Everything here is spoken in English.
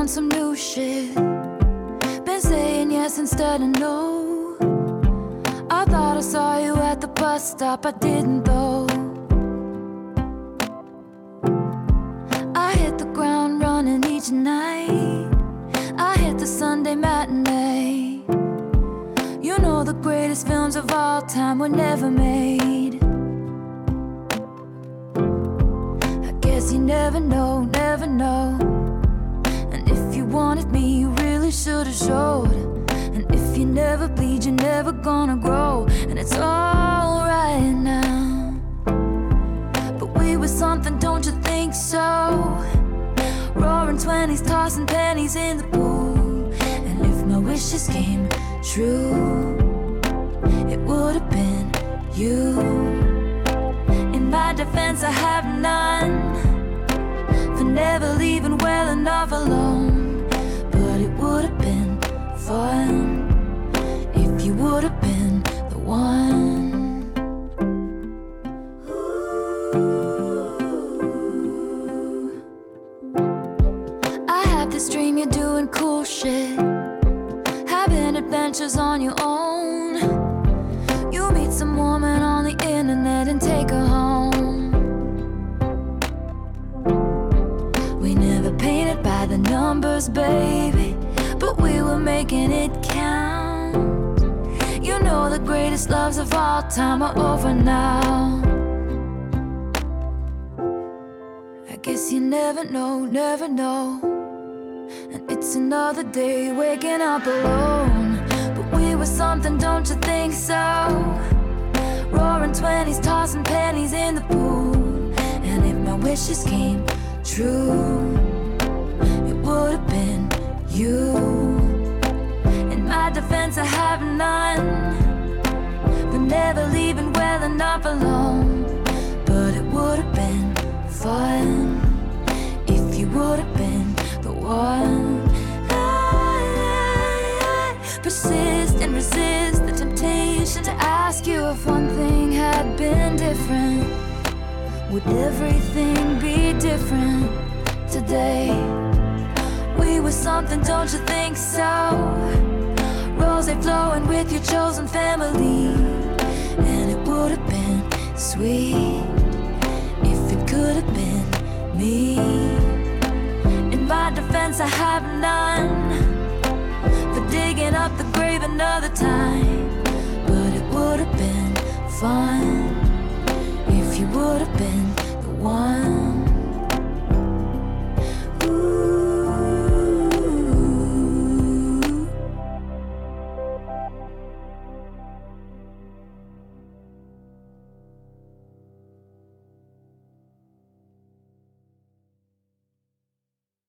on some new shit. Been saying yes instead of no. I thought I saw you at the bus stop, I didn't though. I hit the ground running each night. I hit the Sunday matinee. You know the greatest films of all time were never made. I guess you never know, never know. And if you wanted me, you really should've showed. And if you never bleed, you're never gonna grow. And it's alright now. But we were something, don't you think so? Roaring 20s, tossing pennies in the pool. And if my wishes came true, it would have been you. In my defense, I have none for never leaving well enough alone. But it would have been fun if you would have been the one. I have this dream you're doing cool shit, having adventures on your own. You meet some woman on the internet and take her home. We never painted by the numbers, baby, but we were making it count. You know the greatest loves of all time are over now. I guess you never know, never know. And it's another day waking up alone. But we were something, don't you think so? Roaring 20s, tossing pennies in the pool. And if my wishes came true, it would have been you. In my defense, I have none for never leaving well enough alone. But it would have been fun if you would have been the one. I persist and resist the temptation to ask you if one thing had been different. Would everything be different today? We were something, don't you think so? Rose flowing with your chosen family. And it would have been sweet if it could have been me. In my defense, I have none for digging up the grave another time. But it would have been fun if you would have been the one.